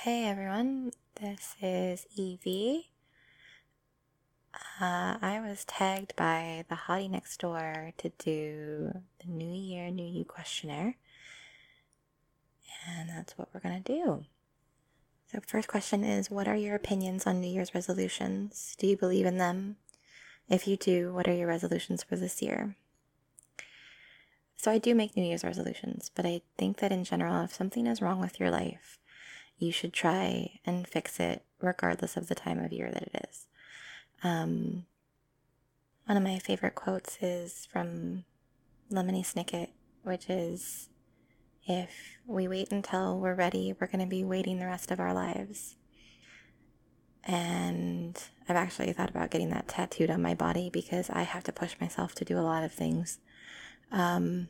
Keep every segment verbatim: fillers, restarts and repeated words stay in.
Hey everyone, this is Evie. Uh, I was tagged by the hottie next door to do the New Year, New You questionnaire, and that's what we're gonna do. So, first question is, what are your opinions on New Year's resolutions? Do you believe in them? If you do, what are your resolutions for this year? So, I do make New Year's resolutions, but I think that in general, if something is wrong with your life, you should try and fix it regardless of the time of year that it is. Um, one of my favorite quotes is from Lemony Snicket, which is, if we wait until we're ready, we're going to be waiting the rest of our lives. And I've actually thought about getting that tattooed on my body because I have to push myself to do a lot of things. Um,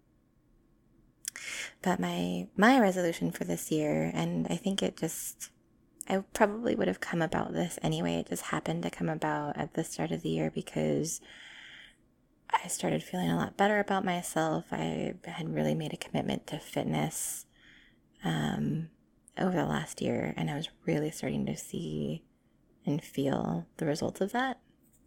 but my my resolution for this year, and I think it just, I probably would have come about this anyway. It just happened to come about at the start of the year because I started feeling a lot better about myself. I had really made a commitment to fitness um, over the last year, and I was really starting to see and feel the results of that.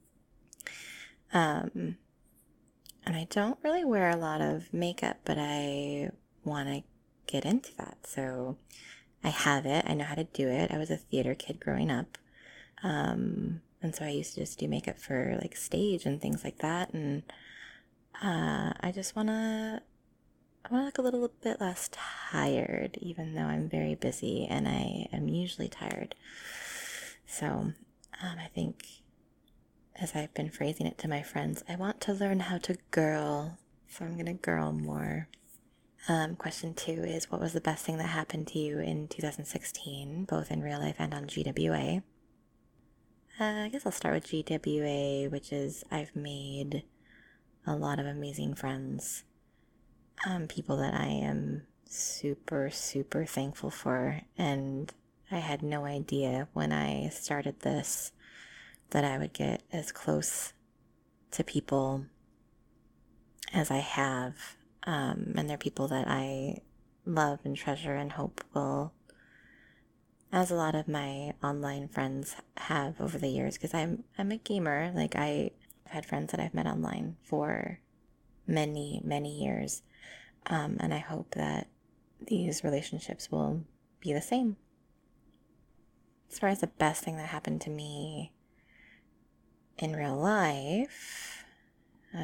Um, and I don't really wear a lot of makeup, but I want to get into that. So I have it. I know how to do it. I was a theater kid growing up. Um, and so I used to just do makeup for like stage and things like that. And uh, I just want to, I want to look a little bit less tired, even though I'm very busy and I am usually tired. So um, I think, as I've been phrasing it to my friends, I want to learn how to girl. So I'm going to girl more. Um, question two is, what was the best thing that happened to you in two thousand sixteen, both in real life and on G W A? Uh, I guess I'll start with G W A, which is I've made a lot of amazing friends. Um, people that I am super, super thankful for. And I had no idea when I started this that I would get as close to people as I have. Um, and they're people that I love and treasure and hope will, as a lot of my online friends have over the years, because I'm I'm a gamer. Like, I've had friends that I've met online for many, many years. Um, and I hope that these relationships will be the same. As far as the best thing that happened to me in real life, uh,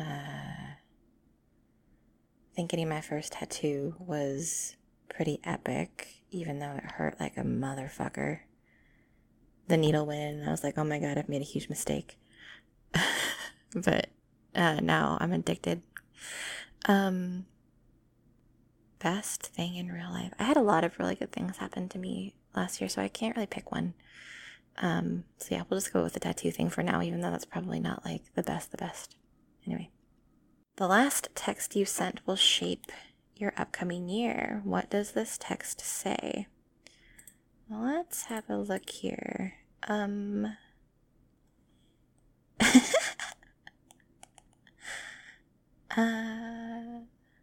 I think getting my first tattoo was pretty epic, even though it hurt like a motherfucker. The needle went in and I was like, oh my god, I've made a huge mistake. But uh, now I'm addicted. Um, best thing in real life. I had a lot of really good things happen to me last year, so I can't really pick one. Um, so yeah, we'll just go with the tattoo thing for now, even though that's probably not like the best, the best. Anyway. The last text you sent will shape your upcoming year. What does this text say? Well, let's have a look here. Um... uh...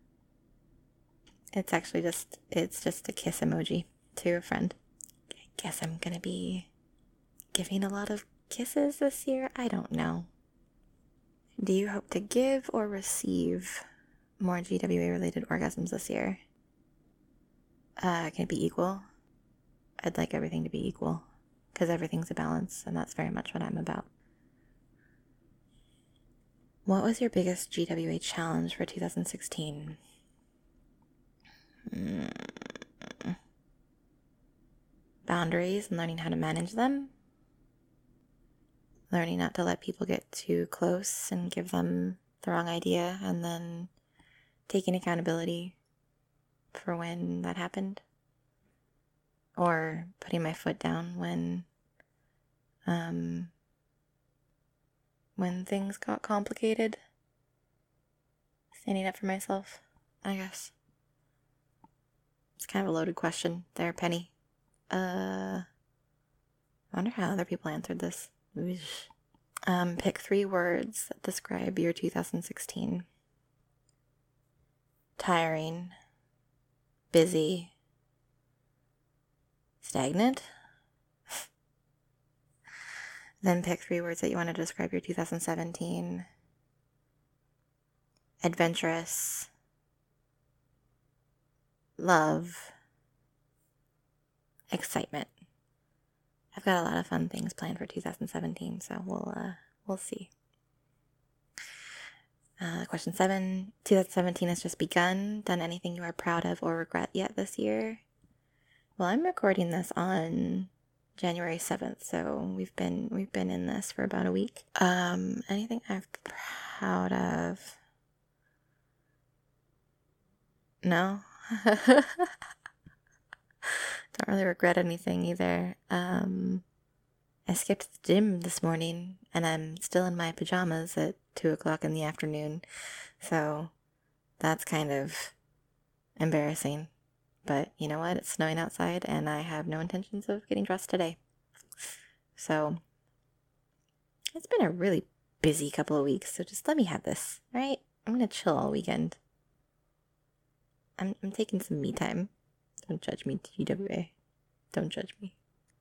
It's actually just, it's just a kiss emoji to a friend. I guess I'm gonna be giving a lot of kisses this year. I don't know. Do you hope to give or receive more G W A related orgasms this year? Uh, can it be equal? I'd like everything to be equal because everything's a balance, and that's very much what I'm about. What was your biggest G W A challenge for two thousand sixteen? Mm. Boundaries and learning how to manage them. Learning not to let people get too close and give them the wrong idea, and then taking accountability for when that happened. Or putting my foot down when um, when things got complicated. Standing up for myself, I guess. It's kind of a loaded question there, Penny. Uh, I wonder how other people answered this. Um, pick three words that describe your two thousand sixteen. Tiring. Busy. stagnant. Then pick three words that you want to describe your two thousand seventeen. Adventurous. Love. Excitement. I've got a lot of fun things planned for two thousand seventeen, so we'll uh, we'll see. Uh, question seven. two thousand seventeen has just begun. Done anything you are proud of or regret yet this year? Well, I'm recording this on January seventh, so we've been we've been in this for about a week. Um, anything I'm proud of? No. Don't really regret anything either. Um, I skipped the gym this morning, and I'm still in my pajamas at two o'clock in the afternoon, so that's kind of embarrassing. But you know what? It's snowing outside, and I have no intentions of getting dressed today. So it's been a really busy couple of weeks, so just let me have this, all right? I'm gonna chill all weekend. I'm I'm taking some me time. Don't judge me, T W A. Don't judge me.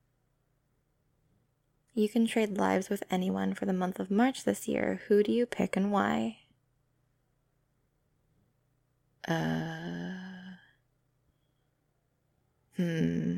You can trade lives with anyone for the month of March this year. Who do you pick and why? Uh. Hmm.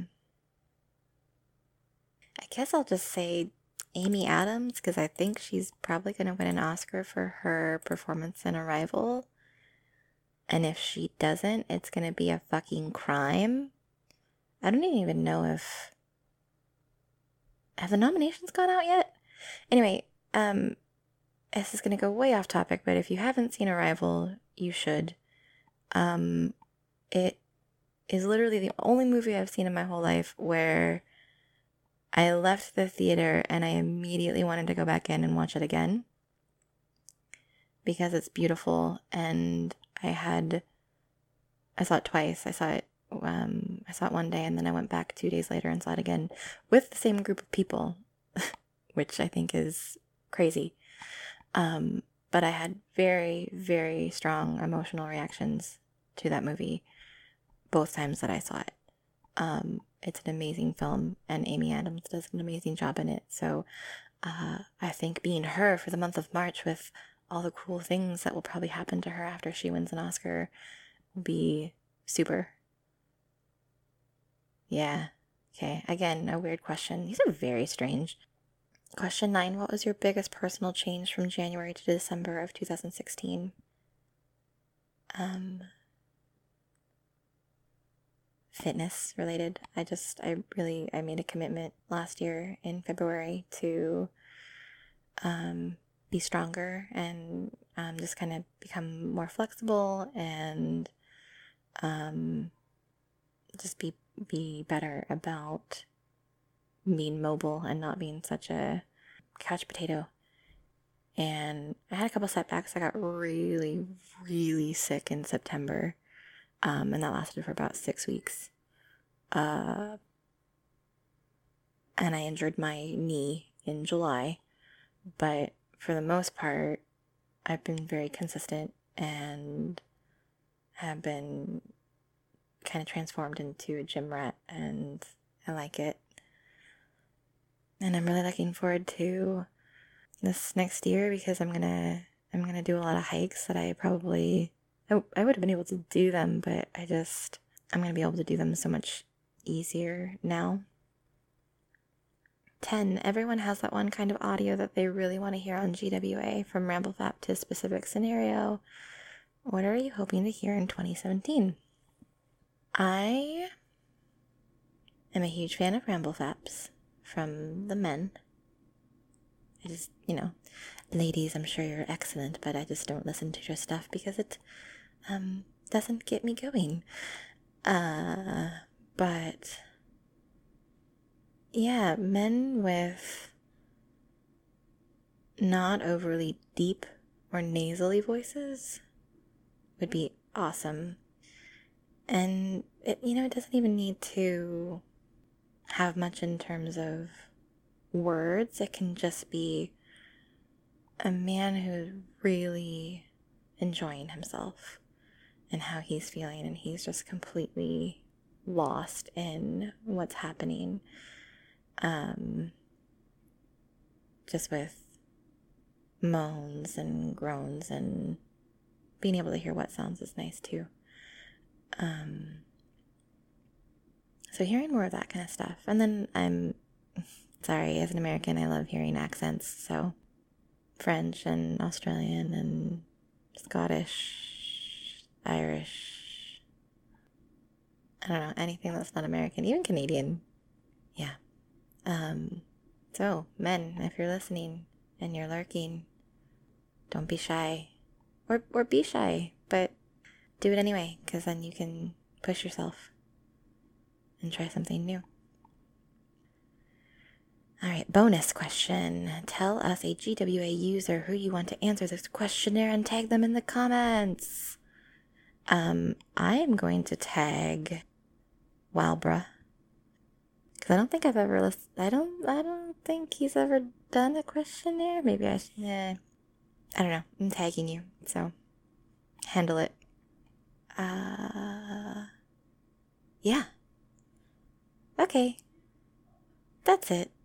I guess I'll just say Amy Adams, because I think she's probably going to win an Oscar for her performance in Arrival. And if she doesn't, it's going to be a fucking crime. I don't even know if... Have the nominations gone out yet? Anyway, um, this is going to go way off topic, but if you haven't seen Arrival, you should. Um, it is literally the only movie I've seen in my whole life where I left the theater and I immediately wanted to go back in and watch it again. Because it's beautiful, and I had... I saw it twice. I saw it Um, I saw it one day, and then I went back two days later and saw it again with the same group of people, which I think is crazy. Um, but I had very, very strong emotional reactions to that movie both times that I saw it. Um, it's an amazing film, and Amy Adams does an amazing job in it. So uh, I think being her for the month of March with all the cool things that will probably happen to her after she wins an Oscar will be super. Yeah. Okay. Again, a weird question. These are very strange. Question nine. What was your biggest personal change from January to December of two thousand sixteen? Um, fitness related. I just, I really, I made a commitment last year in February to um, be stronger and um, just kind of become more flexible and um, just be be better about being mobile and not being such a couch potato. And I had a couple setbacks. I got really, really sick in September, um, and that lasted for about six weeks. Uh, and I injured my knee in July, but for the most part, I've been very consistent and have been kind of transformed into a gym rat, and I like it. And I'm really looking forward to this next year because I'm gonna I'm gonna do a lot of hikes that I probably I, I would have been able to do them, but I just I'm gonna be able to do them so much easier now. ten. Everyone has that one kind of audio that they really want to hear on G W A, from RambleFap to specific scenario. What are you hoping to hear in twenty seventeen? I am a huge fan of RambleFaps from the men. I just, you know, ladies, I'm sure you're excellent, but I just don't listen to your stuff because it um, doesn't get me going. Uh, but, yeah, men with not overly deep or nasally voices would be awesome. And, it, you know, it doesn't even need to have much in terms of words. It can just be a man who's really enjoying himself and how he's feeling, and he's just completely lost in what's happening. Um, just with moans and groans, and being able to hear what sounds is nice too. Um, so hearing more of that kind of stuff. And then I'm, sorry, as an American, I love hearing accents. So French and Australian and Scottish, Irish, I don't know, anything that's not American, even Canadian. Yeah. Um, so, men, if you're listening and you're lurking, don't be shy. Or, or be shy, but do it anyway, because then you can push yourself and try something new. All right, bonus question. Tell us a G W A user who you want to answer this questionnaire and tag them in the comments. Um, I am going to tag Walbra, because I don't think I've ever listened. I don't. I don't think he's ever done a questionnaire. Maybe I should. Eh, I don't know. I'm tagging you, so handle it. Uh, yeah. Okay. That's it.